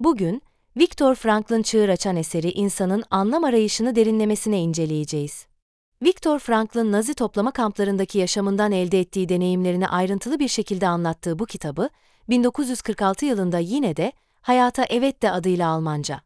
Bugün, Viktor Frankl'ın çığır açan eseri insanın anlam arayışını derinlemesine inceleyeceğiz. Viktor Frankl'ın Nazi toplama kamplarındaki yaşamından elde ettiği deneyimlerini ayrıntılı bir şekilde anlattığı bu kitabı, 1946 yılında yine de Hayata Evet de adıyla Almanca,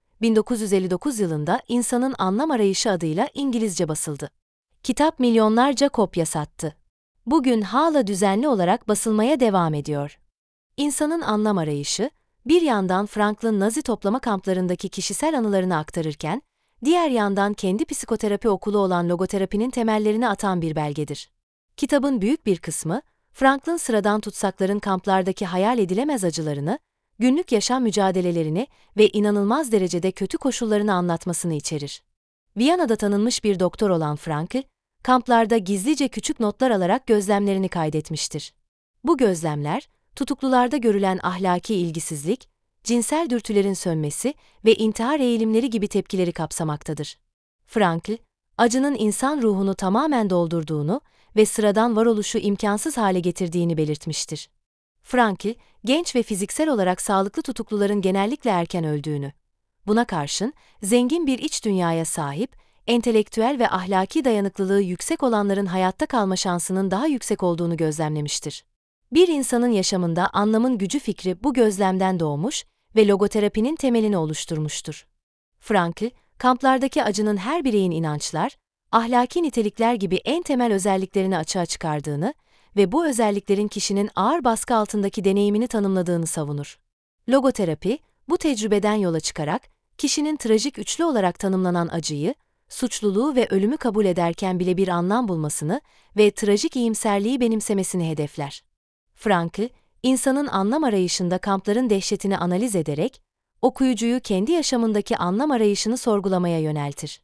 1959 yılında İnsanın Anlam Arayışı adıyla İngilizce basıldı. Kitap milyonlarca kopya sattı. Bugün hala düzenli olarak basılmaya devam ediyor. İnsanın Anlam Arayışı, bir yandan Frankl'ın Nazi toplama kamplarındaki kişisel anılarını aktarırken, diğer yandan kendi psikoterapi okulu olan logoterapinin temellerini atan bir belgedir. Kitabın büyük bir kısmı, Frankl'ın sıradan tutsakların kamplardaki hayal edilemez acılarını, günlük yaşam mücadelelerini ve inanılmaz derecede kötü koşullarını anlatmasını içerir. Viyana'da tanınmış bir doktor olan Frankl, kamplarda gizlice küçük notlar alarak gözlemlerini kaydetmiştir. Bu gözlemler, tutuklularda görülen ahlaki ilgisizlik, cinsel dürtülerin sönmesi ve intihar eğilimleri gibi tepkileri kapsamaktadır. Frankl, acının insan ruhunu tamamen doldurduğunu ve sıradan varoluşu imkansız hale getirdiğini belirtmiştir. Frankl, genç ve fiziksel olarak sağlıklı tutukluların genellikle erken öldüğünü, buna karşın zengin bir iç dünyaya sahip, entelektüel ve ahlaki dayanıklılığı yüksek olanların hayatta kalma şansının daha yüksek olduğunu gözlemlemiştir. Bir insanın yaşamında anlamın gücü fikri bu gözlemden doğmuş ve logoterapinin temelini oluşturmuştur. Frankl, kamplardaki acının her bireyin inançlar, ahlaki nitelikler gibi en temel özelliklerini açığa çıkardığını ve bu özelliklerin kişinin ağır baskı altındaki deneyimini tanımladığını savunur. Logoterapi, bu tecrübeden yola çıkarak, kişinin trajik üçlü olarak tanımlanan acıyı, suçluluğu ve ölümü kabul ederken bile bir anlam bulmasını ve trajik iyimserliği benimsemesini hedefler. Frankl, insanın anlam arayışında kampların dehşetini analiz ederek, okuyucuyu kendi yaşamındaki anlam arayışını sorgulamaya yöneltir.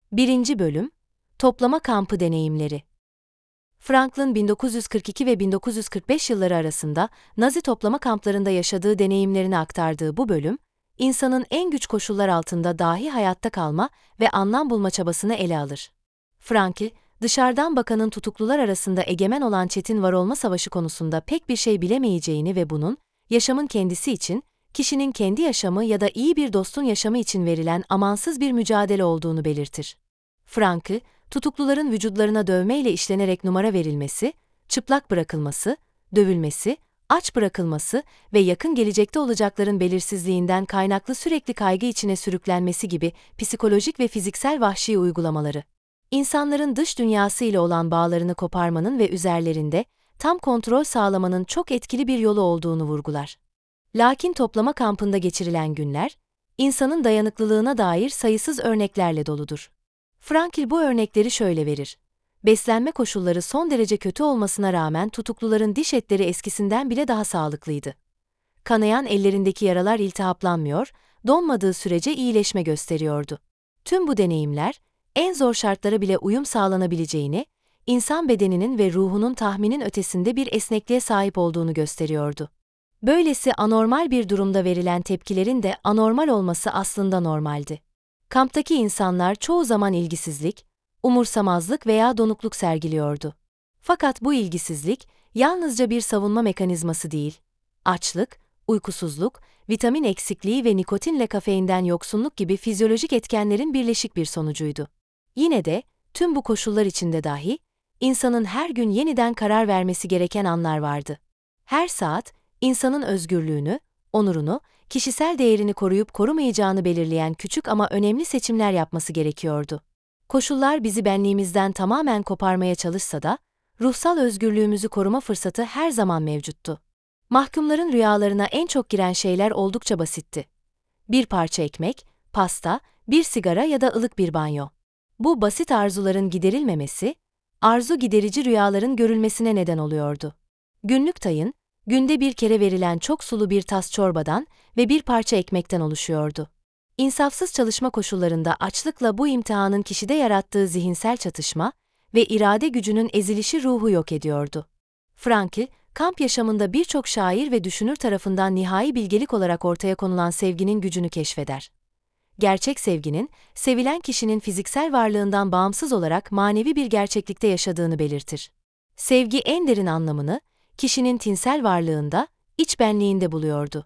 1. Bölüm, Toplama kampı deneyimleri. Frankl'ın 1942 ve 1945 yılları arasında Nazi toplama kamplarında yaşadığı deneyimlerini aktardığı bu bölüm, insanın en güç koşullar altında dahi hayatta kalma ve anlam bulma çabasını ele alır. Frankl, dışarıdan bakanın tutuklular arasında egemen olan çetin varolma savaşı konusunda pek bir şey bilemeyeceğini ve bunun, yaşamın kendisi için, kişinin kendi yaşamı ya da iyi bir dostun yaşamı için verilen amansız bir mücadele olduğunu belirtir. Frankl, tutukluların vücutlarına dövmeyle işlenerek numara verilmesi, çıplak bırakılması, dövülmesi, aç bırakılması ve yakın gelecekte olacakların belirsizliğinden kaynaklı sürekli kaygı içine sürüklenmesi gibi psikolojik ve fiziksel vahşi uygulamaları, İnsanların dış dünyası ile olan bağlarını koparmanın ve üzerlerinde tam kontrol sağlamanın çok etkili bir yolu olduğunu vurgular. Lakin toplama kampında geçirilen günler, insanın dayanıklılığına dair sayısız örneklerle doludur. Frankl bu örnekleri şöyle verir. Beslenme koşulları son derece kötü olmasına rağmen tutukluların diş etleri eskisinden bile daha sağlıklıydı. Kanayan ellerindeki yaralar iltihaplanmıyor, donmadığı sürece iyileşme gösteriyordu. Tüm bu deneyimler, en zor şartlara bile uyum sağlanabileceğini, insan bedeninin ve ruhunun tahminin ötesinde bir esnekliğe sahip olduğunu gösteriyordu. Böylesi anormal bir durumda verilen tepkilerin de anormal olması aslında normaldi. Kamptaki insanlar çoğu zaman ilgisizlik, umursamazlık veya donukluk sergiliyordu. Fakat bu ilgisizlik, yalnızca bir savunma mekanizması değil, açlık, uykusuzluk, vitamin eksikliği ve nikotinle kafeinden yoksunluk gibi fizyolojik etkenlerin birleşik bir sonucuydu. Yine de, tüm bu koşullar içinde dahi, insanın her gün yeniden karar vermesi gereken anlar vardı. Her saat, insanın özgürlüğünü, onurunu, kişisel değerini koruyup korumayacağını belirleyen küçük ama önemli seçimler yapması gerekiyordu. Koşullar bizi benliğimizden tamamen koparmaya çalışsa da, ruhsal özgürlüğümüzü koruma fırsatı her zaman mevcuttu. Mahkumların rüyalarına en çok giren şeyler oldukça basitti. Bir parça ekmek, pasta, bir sigara ya da ılık bir banyo. Bu basit arzuların giderilmemesi, arzu giderici rüyaların görülmesine neden oluyordu. Günlük tayın, günde bir kere verilen çok sulu bir tas çorbadan ve bir parça ekmekten oluşuyordu. İnsafsız çalışma koşullarında açlıkla bu imtihanın kişide yarattığı zihinsel çatışma ve irade gücünün ezilişi ruhu yok ediyordu. Frankl, kamp yaşamında birçok şair ve düşünür tarafından nihai bilgelik olarak ortaya konulan sevginin gücünü keşfeder. Gerçek sevginin, sevilen kişinin fiziksel varlığından bağımsız olarak manevi bir gerçeklikte yaşadığını belirtir. Sevgi en derin anlamını, kişinin tinsel varlığında, iç benliğinde buluyordu.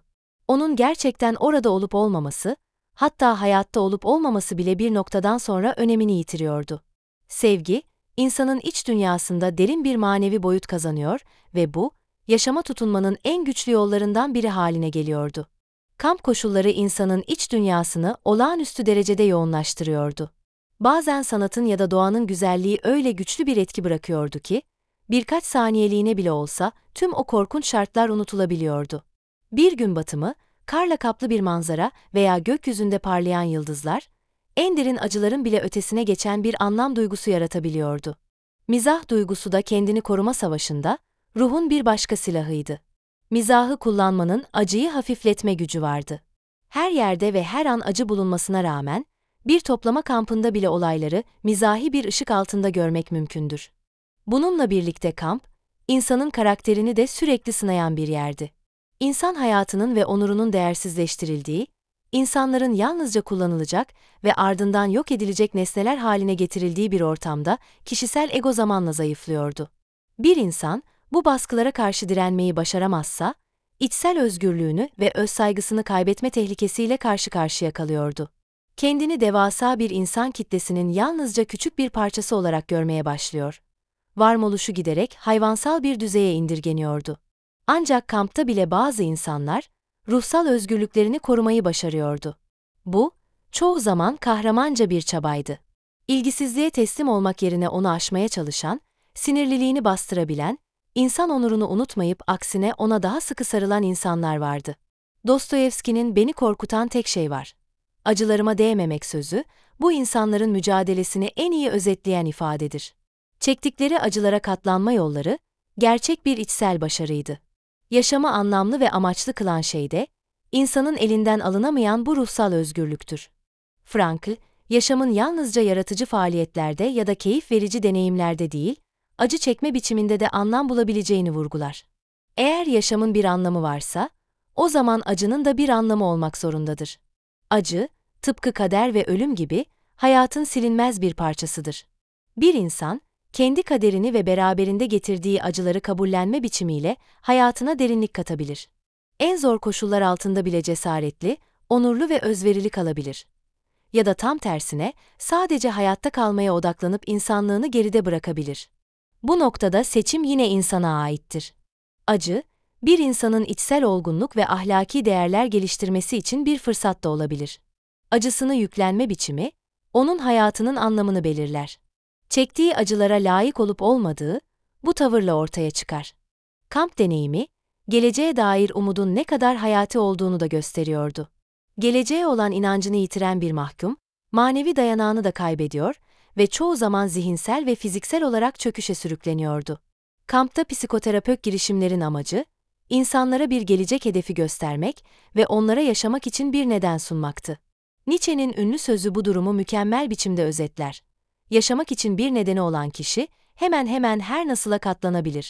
Onun gerçekten orada olup olmaması, hatta hayatta olup olmaması bile bir noktadan sonra önemini yitiriyordu. Sevgi, insanın iç dünyasında derin bir manevi boyut kazanıyor ve bu, yaşama tutunmanın en güçlü yollarından biri haline geliyordu. Kamp koşulları insanın iç dünyasını olağanüstü derecede yoğunlaştırıyordu. Bazen sanatın ya da doğanın güzelliği öyle güçlü bir etki bırakıyordu ki, birkaç saniyeliğine bile olsa tüm o korkunç şartlar unutulabiliyordu. Bir gün batımı, karla kaplı bir manzara veya gökyüzünde parlayan yıldızlar, en derin acıların bile ötesine geçen bir anlam duygusu yaratabiliyordu. Mizah duygusu da kendini koruma savaşında, ruhun bir başka silahıydı. Mizahı kullanmanın acıyı hafifletme gücü vardı. Her yerde ve her an acı bulunmasına rağmen, bir toplama kampında bile olayları mizahi bir ışık altında görmek mümkündür. Bununla birlikte kamp, insanın karakterini de sürekli sınayan bir yerdi. İnsan hayatının ve onurunun değersizleştirildiği, insanların yalnızca kullanılacak ve ardından yok edilecek nesneler haline getirildiği bir ortamda kişisel ego zamanla zayıflıyordu. Bir insan, bu baskılara karşı direnmeyi başaramazsa, içsel özgürlüğünü ve özsaygısını kaybetme tehlikesiyle karşı karşıya kalıyordu. Kendini devasa bir insan kitlesinin yalnızca küçük bir parçası olarak görmeye başlıyor. Varoluşu giderek hayvansal bir düzeye indirgeniyordu. Ancak kampta bile bazı insanlar, ruhsal özgürlüklerini korumayı başarıyordu. Bu, çoğu zaman kahramanca bir çabaydı. İlgisizliğe teslim olmak yerine onu aşmaya çalışan, sinirliliğini bastırabilen, insan onurunu unutmayıp aksine ona daha sıkı sarılan insanlar vardı. Dostoyevski'nin "Beni korkutan tek şey var. Acılarıma değmemek" sözü, bu insanların mücadelesini en iyi özetleyen ifadedir. Çektikleri acılara katlanma yolları, gerçek bir içsel başarıydı. Yaşamı anlamlı ve amaçlı kılan şey de, insanın elinden alınamayan bu ruhsal özgürlüktür. Frankl, yaşamın yalnızca yaratıcı faaliyetlerde ya da keyif verici deneyimlerde değil, acı çekme biçiminde de anlam bulabileceğini vurgular. Eğer yaşamın bir anlamı varsa, o zaman acının da bir anlamı olmak zorundadır. Acı, tıpkı kader ve ölüm gibi, hayatın silinmez bir parçasıdır. Bir insan, kendi kaderini ve beraberinde getirdiği acıları kabullenme biçimiyle hayatına derinlik katabilir. En zor koşullar altında bile cesaretli, onurlu ve özverili kalabilir. Ya da tam tersine, sadece hayatta kalmaya odaklanıp insanlığını geride bırakabilir. Bu noktada seçim yine insana aittir. Acı, bir insanın içsel olgunluk ve ahlaki değerler geliştirmesi için bir fırsat da olabilir. Acısını yüklenme biçimi, onun hayatının anlamını belirler. Çektiği acılara layık olup olmadığı, bu tavırla ortaya çıkar. Kamp deneyimi, geleceğe dair umudun ne kadar hayati olduğunu da gösteriyordu. Geleceğe olan inancını yitiren bir mahkum, manevi dayanağını da kaybediyor ve çoğu zaman zihinsel ve fiziksel olarak çöküşe sürükleniyordu. Kampta psikoterapök girişimlerin amacı, insanlara bir gelecek hedefi göstermek ve onlara yaşamak için bir neden sunmaktı. Nietzsche'nin ünlü sözü bu durumu mükemmel biçimde özetler. Yaşamak için bir nedeni olan kişi, hemen hemen her nasıla katlanabilir.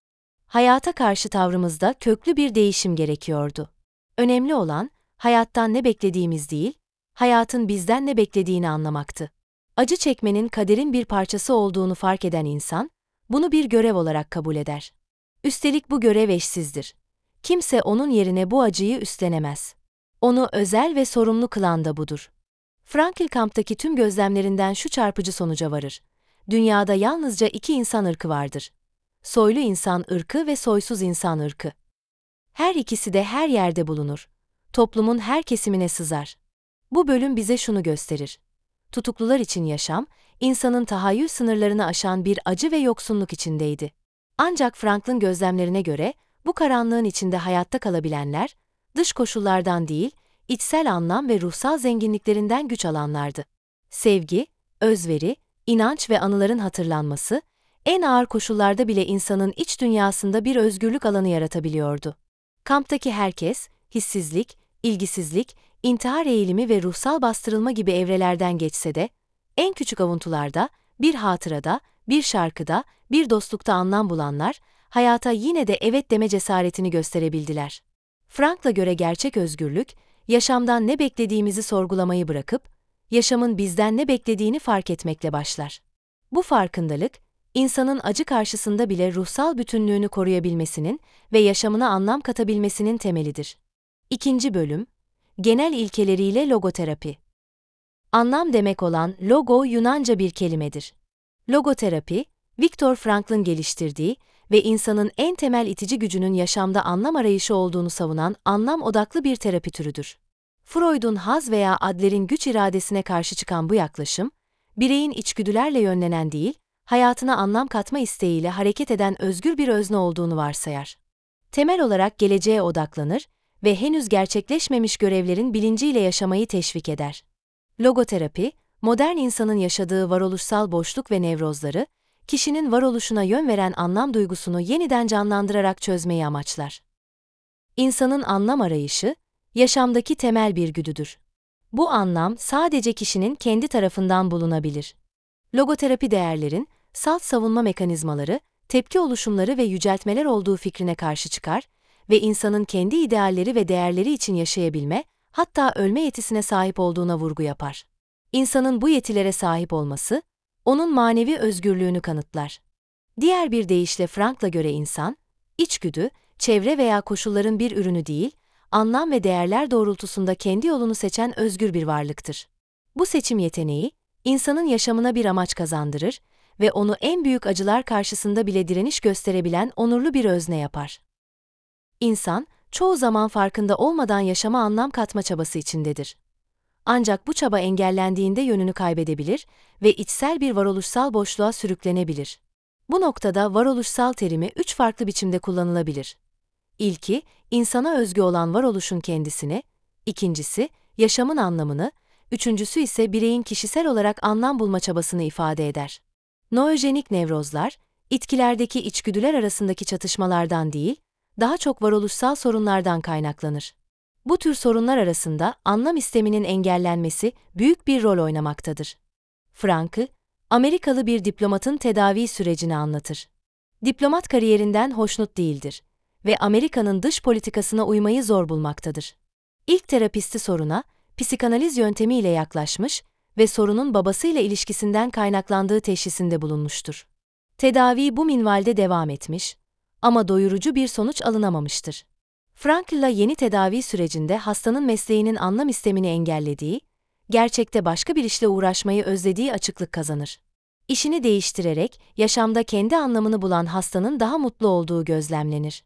Hayata karşı tavrımızda köklü bir değişim gerekiyordu. Önemli olan, hayattan ne beklediğimiz değil, hayatın bizden ne beklediğini anlamaktı. Acı çekmenin kaderin bir parçası olduğunu fark eden insan, bunu bir görev olarak kabul eder. Üstelik bu görev eşsizdir. Kimse onun yerine bu acıyı üstlenemez. Onu özel ve sorumlu kılan da budur. Frankl kamptaki tüm gözlemlerinden şu çarpıcı sonuca varır. Dünyada yalnızca iki insan ırkı vardır. Soylu insan ırkı ve soysuz insan ırkı. Her ikisi de her yerde bulunur. Toplumun her kesimine sızar. Bu bölüm bize şunu gösterir. Tutuklular için yaşam, insanın tahayyül sınırlarını aşan bir acı ve yoksunluk içindeydi. Ancak Frankl'ın gözlemlerine göre, bu karanlığın içinde hayatta kalabilenler, dış koşullardan değil, içsel anlam ve ruhsal zenginliklerinden güç alanlardı. Sevgi, özveri, inanç ve anıların hatırlanması, en ağır koşullarda bile insanın iç dünyasında bir özgürlük alanı yaratabiliyordu. Kamptaki herkes, hissizlik, ilgisizlik, intihar eğilimi ve ruhsal bastırılma gibi evrelerden geçse de, en küçük avuntularda, bir hatırada, bir şarkıda, bir dostlukta anlam bulanlar, hayata yine de evet deme cesaretini gösterebildiler. Frankl'a göre gerçek özgürlük, yaşamdan ne beklediğimizi sorgulamayı bırakıp, yaşamın bizden ne beklediğini fark etmekle başlar. Bu farkındalık, insanın acı karşısında bile ruhsal bütünlüğünü koruyabilmesinin ve yaşamına anlam katabilmesinin temelidir. İkinci bölüm, genel ilkeleriyle logoterapi. Anlam demek olan logo Yunanca bir kelimedir. Logoterapi, Viktor Frankl'ın geliştirdiği ve insanın en temel itici gücünün yaşamda anlam arayışı olduğunu savunan anlam odaklı bir terapi türüdür. Freud'un haz veya Adler'in güç iradesine karşı çıkan bu yaklaşım, bireyin içgüdülerle yönlenen değil, hayatına anlam katma isteğiyle hareket eden özgür bir özne olduğunu varsayar. Temel olarak geleceğe odaklanır ve henüz gerçekleşmemiş görevlerin bilinciyle yaşamayı teşvik eder. Logoterapi, modern insanın yaşadığı varoluşsal boşluk ve nevrozları, kişinin varoluşuna yön veren anlam duygusunu yeniden canlandırarak çözmeyi amaçlar. İnsanın anlam arayışı, yaşamdaki temel bir güdüdür. Bu anlam sadece kişinin kendi tarafından bulunabilir. Logoterapi değerlerin, salt savunma mekanizmaları, tepki oluşumları ve yüceltmeler olduğu fikrine karşı çıkar ve insanın kendi idealleri ve değerleri için yaşayabilme, hatta ölme yetisine sahip olduğuna vurgu yapar. İnsanın bu yetilere sahip olması, onun manevi özgürlüğünü kanıtlar. Diğer bir deyişle Frankla göre insan, içgüdü, çevre veya koşulların bir ürünü değil, anlam ve değerler doğrultusunda kendi yolunu seçen özgür bir varlıktır. Bu seçim yeteneği, insanın yaşamına bir amaç kazandırır ve onu en büyük acılar karşısında bile direniş gösterebilen onurlu bir özne yapar. İnsan, çoğu zaman farkında olmadan yaşama anlam katma çabası içindedir. Ancak bu çaba engellendiğinde yönünü kaybedebilir ve içsel bir varoluşsal boşluğa sürüklenebilir. Bu noktada varoluşsal terimi üç farklı biçimde kullanılabilir. İlki, insana özgü olan varoluşun kendisini, ikincisi, yaşamın anlamını, üçüncüsü ise bireyin kişisel olarak anlam bulma çabasını ifade eder. Noojenik nevrozlar, itkilerdeki içgüdüler arasındaki çatışmalardan değil, daha çok varoluşsal sorunlardan kaynaklanır. Bu tür sorunlar arasında anlam isteminin engellenmesi büyük bir rol oynamaktadır. Frankl, Amerikalı bir diplomatın tedavi sürecini anlatır. Diplomat kariyerinden hoşnut değildir ve Amerika'nın dış politikasına uymayı zor bulmaktadır. İlk terapisti soruna, psikanaliz yöntemiyle yaklaşmış ve sorunun babasıyla ilişkisinden kaynaklandığı teşhisinde bulunmuştur. Tedavi bu minvalde devam etmiş ama doyurucu bir sonuç alınamamıştır. Frankl'la yeni tedavi sürecinde hastanın mesleğinin anlam istemini engellediği, gerçekte başka bir işle uğraşmayı özlediği açıklık kazanır. İşini değiştirerek yaşamda kendi anlamını bulan hastanın daha mutlu olduğu gözlemlenir.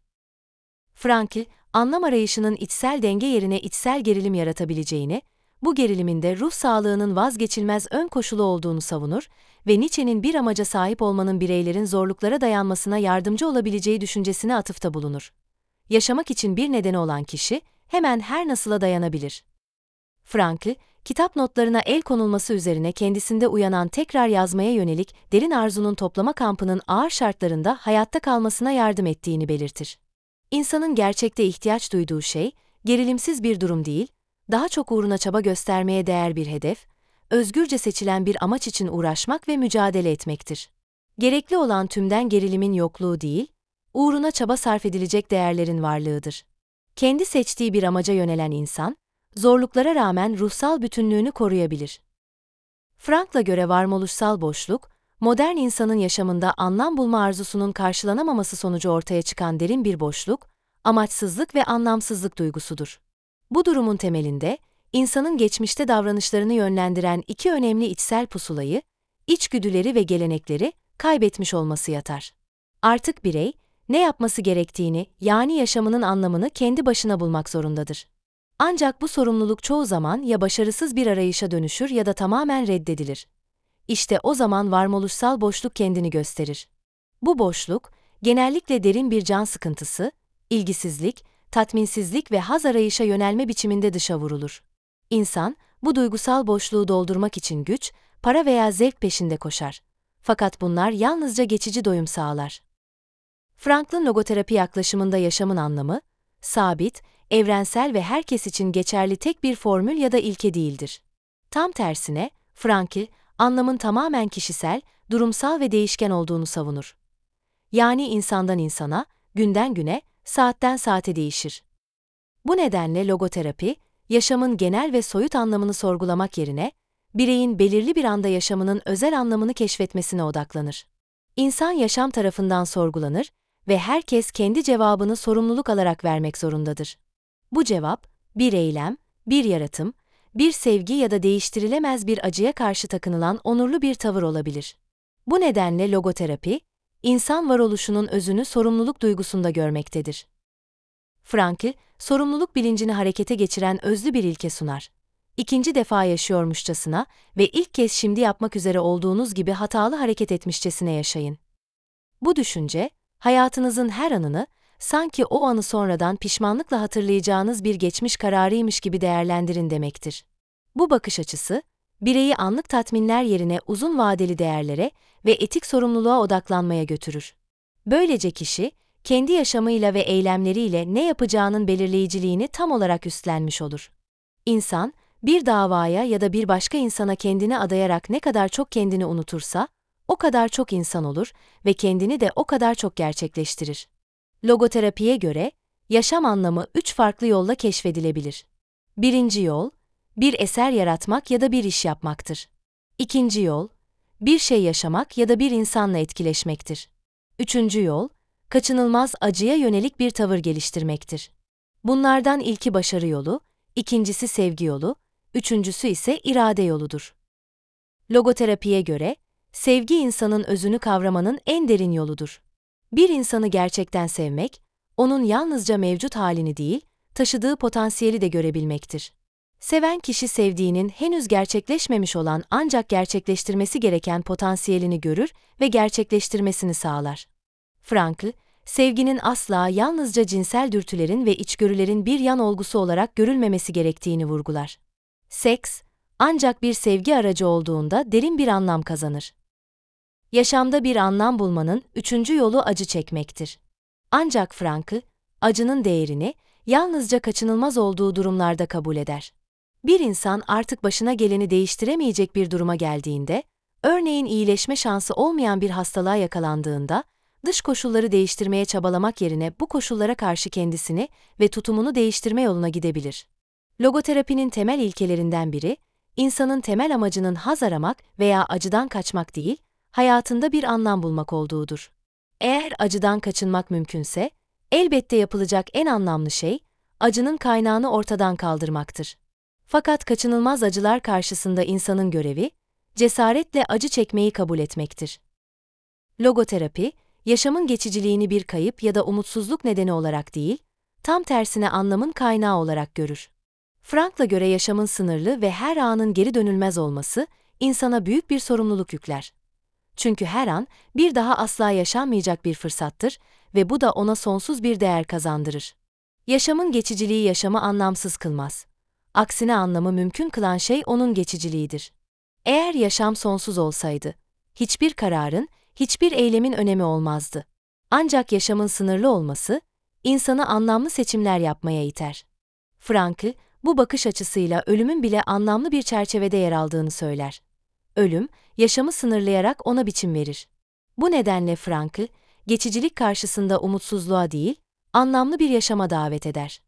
Frankl, anlam arayışının içsel denge yerine içsel gerilim yaratabileceğini, bu gerilimin de ruh sağlığının vazgeçilmez ön koşulu olduğunu savunur ve Nietzsche'nin bir amaca sahip olmanın bireylerin zorluklara dayanmasına yardımcı olabileceği düşüncesine atıfta bulunur. Yaşamak için bir nedeni olan kişi, hemen her nasıla dayanabilir. Frankl, kitap notlarına el konulması üzerine kendisinde uyanan tekrar yazmaya yönelik derin arzunun toplama kampının ağır şartlarında hayatta kalmasına yardım ettiğini belirtir. İnsanın gerçekte ihtiyaç duyduğu şey, gerilimsiz bir durum değil, daha çok uğruna çaba göstermeye değer bir hedef, özgürce seçilen bir amaç için uğraşmak ve mücadele etmektir. Gerekli olan tümden gerilimin yokluğu değil, uğruna çaba sarf edilecek değerlerin varlığıdır. Kendi seçtiği bir amaca yönelen insan, zorluklara rağmen ruhsal bütünlüğünü koruyabilir. Frankl'a göre varoluşsal boşluk, modern insanın yaşamında anlam bulma arzusunun karşılanamaması sonucu ortaya çıkan derin bir boşluk, amaçsızlık ve anlamsızlık duygusudur. Bu durumun temelinde, insanın geçmişte davranışlarını yönlendiren iki önemli içsel pusulayı, içgüdüleri ve gelenekleri kaybetmiş olması yatar. Artık birey, ne yapması gerektiğini, yani yaşamının anlamını kendi başına bulmak zorundadır. Ancak bu sorumluluk çoğu zaman ya başarısız bir arayışa dönüşür ya da tamamen reddedilir. İşte o zaman varoluşsal boşluk kendini gösterir. Bu boşluk, genellikle derin bir can sıkıntısı, ilgisizlik, tatminsizlik ve haz arayışa yönelme biçiminde dışa vurulur. İnsan, bu duygusal boşluğu doldurmak için güç, para veya zevk peşinde koşar. Fakat bunlar yalnızca geçici doyum sağlar. Frankl'ın logoterapi yaklaşımında yaşamın anlamı, sabit, evrensel ve herkes için geçerli tek bir formül ya da ilke değildir. Tam tersine, Frankl, anlamın tamamen kişisel, durumsal ve değişken olduğunu savunur. Yani insandan insana, günden güne, saatten saate değişir. Bu nedenle logoterapi, yaşamın genel ve soyut anlamını sorgulamak yerine, bireyin belirli bir anda yaşamının özel anlamını keşfetmesine odaklanır. İnsan yaşam tarafından sorgulanır ve herkes kendi cevabını sorumluluk alarak vermek zorundadır. Bu cevap, bir eylem, bir yaratım, bir sevgi ya da değiştirilemez bir acıya karşı takınılan onurlu bir tavır olabilir. Bu nedenle logoterapi, insan varoluşunun özünü sorumluluk duygusunda görmektedir. Frankl, sorumluluk bilincini harekete geçiren özlü bir ilke sunar. İkinci defa yaşıyormuşçasına ve ilk kez şimdi yapmak üzere olduğunuz gibi hatalı hareket etmişçesine yaşayın. Bu düşünce, hayatınızın her anını, sanki o anı sonradan pişmanlıkla hatırlayacağınız bir geçmiş kararıymış gibi değerlendirin demektir. Bu bakış açısı, bireyi anlık tatminler yerine uzun vadeli değerlere ve etik sorumluluğa odaklanmaya götürür. Böylece kişi, kendi yaşamıyla ve eylemleriyle ne yapacağının belirleyiciliğini tam olarak üstlenmiş olur. İnsan, bir davaya ya da bir başka insana kendini adayarak ne kadar çok kendini unutursa, o kadar çok insan olur ve kendini de o kadar çok gerçekleştirir. Logoterapiye göre, yaşam anlamı 3 farklı yolla keşfedilebilir. Birinci yol, bir eser yaratmak ya da bir iş yapmaktır. İkinci yol, bir şey yaşamak ya da bir insanla etkileşmektir. Üçüncü yol, kaçınılmaz acıya yönelik bir tavır geliştirmektir. Bunlardan ilki başarı yolu, ikincisi sevgi yolu, üçüncüsü ise irade yoludur. Logoterapiye göre, sevgi insanın özünü kavramanın en derin yoludur. Bir insanı gerçekten sevmek, onun yalnızca mevcut halini değil, taşıdığı potansiyeli de görebilmektir. Seven kişi sevdiğinin henüz gerçekleşmemiş olan ancak gerçekleştirmesi gereken potansiyelini görür ve gerçekleştirmesini sağlar. Frankl, sevginin asla yalnızca cinsel dürtülerin ve içgörülerin bir yan olgusu olarak görülmemesi gerektiğini vurgular. Seks, ancak bir sevgi aracı olduğunda derin bir anlam kazanır. Yaşamda bir anlam bulmanın üçüncü yolu acı çekmektir. Ancak Frankl, acının değerini yalnızca kaçınılmaz olduğu durumlarda kabul eder. Bir insan artık başına geleni değiştiremeyecek bir duruma geldiğinde, örneğin iyileşme şansı olmayan bir hastalığa yakalandığında, dış koşulları değiştirmeye çabalamak yerine bu koşullara karşı kendisini ve tutumunu değiştirme yoluna gidebilir. Logoterapinin temel ilkelerinden biri, insanın temel amacının haz aramak veya acıdan kaçmak değil, hayatında bir anlam bulmak olduğudur. Eğer acıdan kaçınmak mümkünse, elbette yapılacak en anlamlı şey, acının kaynağını ortadan kaldırmaktır. Fakat kaçınılmaz acılar karşısında insanın görevi, cesaretle acı çekmeyi kabul etmektir. Logoterapi, yaşamın geçiciliğini bir kayıp ya da umutsuzluk nedeni olarak değil, tam tersine anlamın kaynağı olarak görür. Frankl'a göre yaşamın sınırlı ve her anın geri dönülmez olması, insana büyük bir sorumluluk yükler. Çünkü her an, bir daha asla yaşanmayacak bir fırsattır ve bu da ona sonsuz bir değer kazandırır. Yaşamın geçiciliği yaşamı anlamsız kılmaz. Aksine anlamı mümkün kılan şey onun geçiciliğidir. Eğer yaşam sonsuz olsaydı, hiçbir kararın, hiçbir eylemin önemi olmazdı. Ancak yaşamın sınırlı olması, insanı anlamlı seçimler yapmaya iter. Frankl, bu bakış açısıyla ölümün bile anlamlı bir çerçevede yer aldığını söyler. Ölüm, yaşamı sınırlayarak ona biçim verir. Bu nedenle Frankl, geçicilik karşısında umutsuzluğa değil, anlamlı bir yaşama davet eder.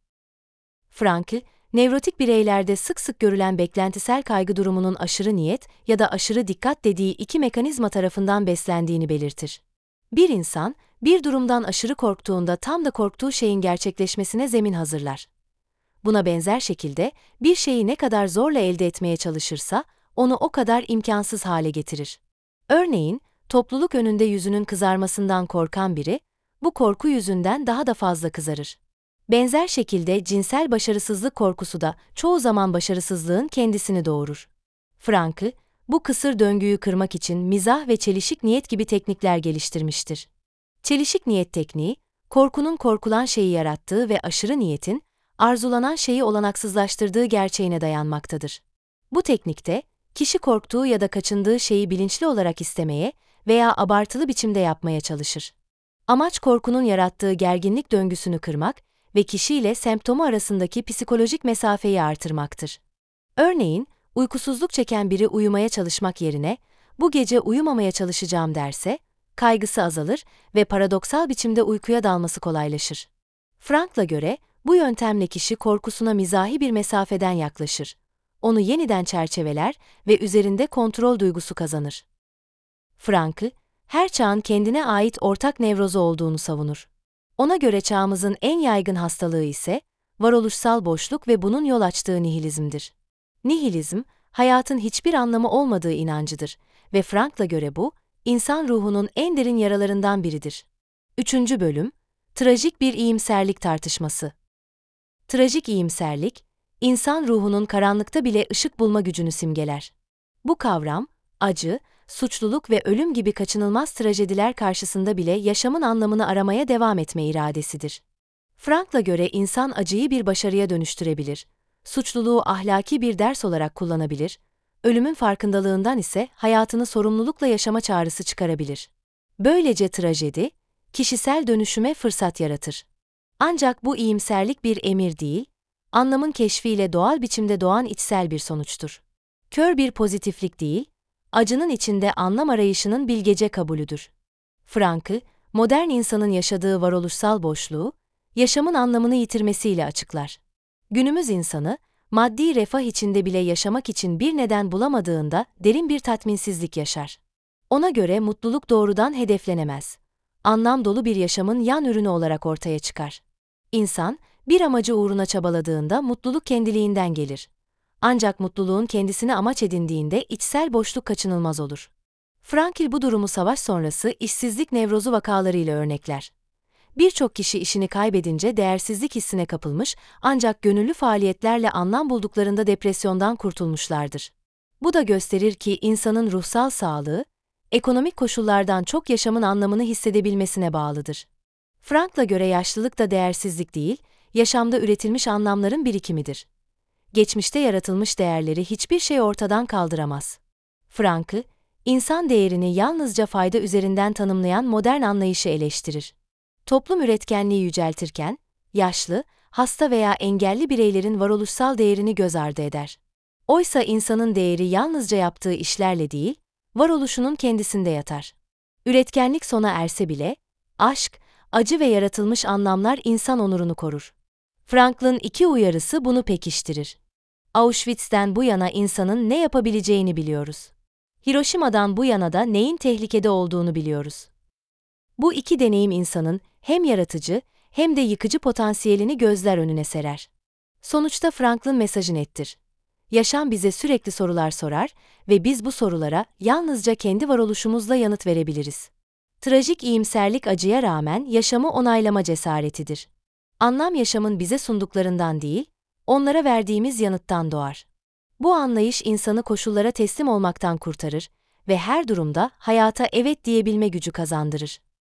Frankl, nevrotik bireylerde sık sık görülen beklentisel kaygı durumunun aşırı niyet ya da aşırı dikkat dediği iki mekanizma tarafından beslendiğini belirtir. Bir insan, bir durumdan aşırı korktuğunda tam da korktuğu şeyin gerçekleşmesine zemin hazırlar. Buna benzer şekilde, bir şeyi ne kadar zorla elde etmeye çalışırsa, onu o kadar imkansız hale getirir. Örneğin, topluluk önünde yüzünün kızarmasından korkan biri, bu korku yüzünden daha da fazla kızarır. Benzer şekilde cinsel başarısızlık korkusu da çoğu zaman başarısızlığın kendisini doğurur. Frankl, bu kısır döngüyü kırmak için mizah ve çelişik niyet gibi teknikler geliştirmiştir. Çelişik niyet tekniği, korkunun korkulan şeyi yarattığı ve aşırı niyetin, arzulanan şeyi olanaksızlaştırdığı gerçeğine dayanmaktadır. Bu teknikte, kişi korktuğu ya da kaçındığı şeyi bilinçli olarak istemeye veya abartılı biçimde yapmaya çalışır. Amaç korkunun yarattığı gerginlik döngüsünü kırmak ve kişiyle semptomu arasındaki psikolojik mesafeyi artırmaktır. Örneğin, uykusuzluk çeken biri uyumaya çalışmak yerine, bu gece uyumamaya çalışacağım derse, kaygısı azalır ve paradoksal biçimde uykuya dalması kolaylaşır. Frankl'a göre, bu yöntemle kişi korkusuna mizahi bir mesafeden yaklaşır. Onu yeniden çerçeveler ve üzerinde kontrol duygusu kazanır. Frankl, her çağın kendine ait ortak nevrozu olduğunu savunur. Ona göre çağımızın en yaygın hastalığı ise, varoluşsal boşluk ve bunun yol açtığı nihilizmdir. Nihilizm, hayatın hiçbir anlamı olmadığı inancıdır ve Frankla göre bu, insan ruhunun en derin yaralarından biridir. 3. Bölüm, Trajik bir iyimserlik tartışması. Trajik iyimserlik, insan ruhunun karanlıkta bile ışık bulma gücünü simgeler. Bu kavram, acı, suçluluk ve ölüm gibi kaçınılmaz trajediler karşısında bile yaşamın anlamını aramaya devam etme iradesidir. Frankla göre insan acıyı bir başarıya dönüştürebilir, suçluluğu ahlaki bir ders olarak kullanabilir, ölümün farkındalığından ise hayatını sorumlulukla yaşama çağrısı çıkarabilir. Böylece trajedi, kişisel dönüşüme fırsat yaratır. Ancak bu iyimserlik bir emir değil, anlamın keşfiyle doğal biçimde doğan içsel bir sonuçtur. Kör bir pozitiflik değil, acının içinde anlam arayışının bilgece kabulüdür. Frankl, modern insanın yaşadığı varoluşsal boşluğu, yaşamın anlamını yitirmesiyle açıklar. Günümüz insanı, maddi refah içinde bile yaşamak için bir neden bulamadığında derin bir tatminsizlik yaşar. Ona göre mutluluk doğrudan hedeflenemez. Anlam dolu bir yaşamın yan ürünü olarak ortaya çıkar. İnsan, bir amacı uğruna çabaladığında mutluluk kendiliğinden gelir. Ancak mutluluğun kendisini amaç edindiğinde içsel boşluk kaçınılmaz olur. Frankl bu durumu savaş sonrası işsizlik nevrozu vakalarıyla örnekler. Birçok kişi işini kaybedince değersizlik hissine kapılmış ancak gönüllü faaliyetlerle anlam bulduklarında depresyondan kurtulmuşlardır. Bu da gösterir ki insanın ruhsal sağlığı, ekonomik koşullardan çok yaşamın anlamını hissedebilmesine bağlıdır. Frankla göre yaşlılık da değersizlik değil, yaşamda üretilmiş anlamların birikimidir. Geçmişte yaratılmış değerleri hiçbir şey ortadan kaldıramaz. Frankl, insan değerini yalnızca fayda üzerinden tanımlayan modern anlayışı eleştirir. Toplum üretkenliği yüceltirken, yaşlı, hasta veya engelli bireylerin varoluşsal değerini göz ardı eder. Oysa insanın değeri yalnızca yaptığı işlerle değil, varoluşunun kendisinde yatar. Üretkenlik sona erse bile, aşk, acı ve yaratılmış anlamlar insan onurunu korur. Frankl'ın iki uyarısı bunu pekiştirir. Auschwitz'ten bu yana insanın ne yapabileceğini biliyoruz. Hiroşima'dan bu yana da neyin tehlikede olduğunu biliyoruz. Bu iki deneyim insanın hem yaratıcı hem de yıkıcı potansiyelini gözler önüne serer. Sonuçta Frankl'ın mesajı nettir. Yaşam bize sürekli sorular sorar ve biz bu sorulara yalnızca kendi varoluşumuzla yanıt verebiliriz. Trajik iyimserlik acıya rağmen yaşamı onaylama cesaretidir. Anlam yaşamın bize sunduklarından değil, onlara verdiğimiz yanıttan doğar. Bu anlayış insanı koşullara teslim olmaktan kurtarır ve her durumda hayata evet diyebilme gücü kazandırır.